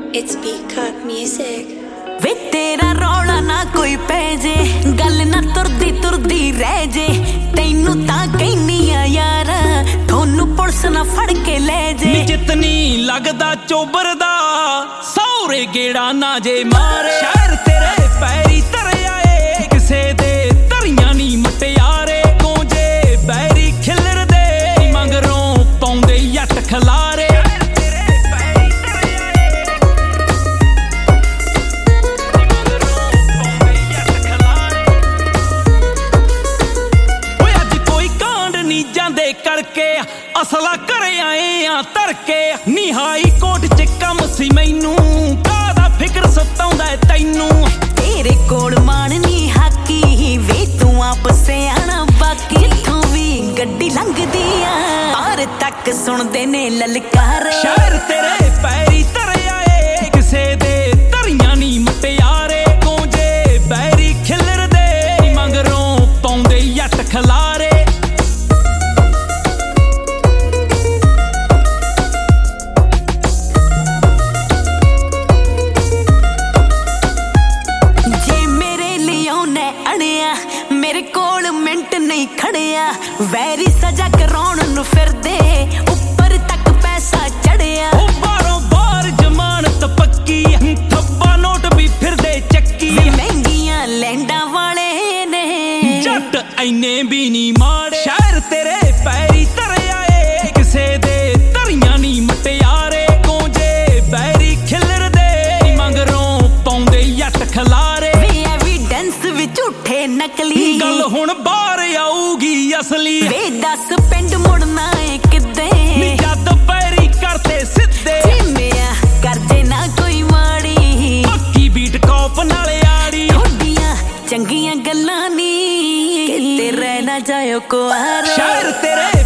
It's Peacock Music. वे तेरा रौला ना कोई पै जे, गल ना तुरदी तुरदी रह जे। तैनू तां कहनी आ यारा, थोनू पुलिस ना फड़ के ले जे। नी जितनी लगदा चोबर दा, सौरे गेड़ा ना जे मारे। शहर तेरे पैरी तरे आए, किसे दे तरियां नी मटियारे। कोंजे बैरी खिलर दे, मंगरों पौंदे यट खलारे। करके असला करे आए आ तरके। नी हाई कोर्ट च कम सी मैनू, कादा फिक्र सताउंदा तैनू। तेरे कोल माननी हाकी, वे तू आप सियाना बाकी। इत्थों भी गड्डी लंघदी आ, पार तक सुनदे ने ललकार। शहर तेरे पैरी तरे आए, किसे दे तरियां नी मटियारे। कोंजे बैरी खिलर दे, मंगरों पौंदे यट खलारे। मेरे कोल मिंट नहीं खड़िया, वैरी सजा कराउण नूं फिरदे, उपर तक पैसा चढ़िया। बारों बार जमानत पक्की, थब्बा नोट भी फिरदे चक्की। महंगियां लैंडा वाले ने, जट इन्ने भी नहीं माड़े। शहर तेरे पैरी तरे आए, किसे दे तरियां नी मटियारे। कोंजे बैरी खिलर दे, मंगरों पौंदे यट खलारे। झूठे नकली गल हुण बाहर आऊगी असली। वे दस पिंड मुड़ना है किदे, जद पैरी करते सिद्धे। जिम्मिया करजे ना कोई माड़ी, पक्की बीट कॉप नाले आड़ी। थोड़ियां चंगियां गल्लां नी, किते रह ना जायो कुआरे। शहर तेरे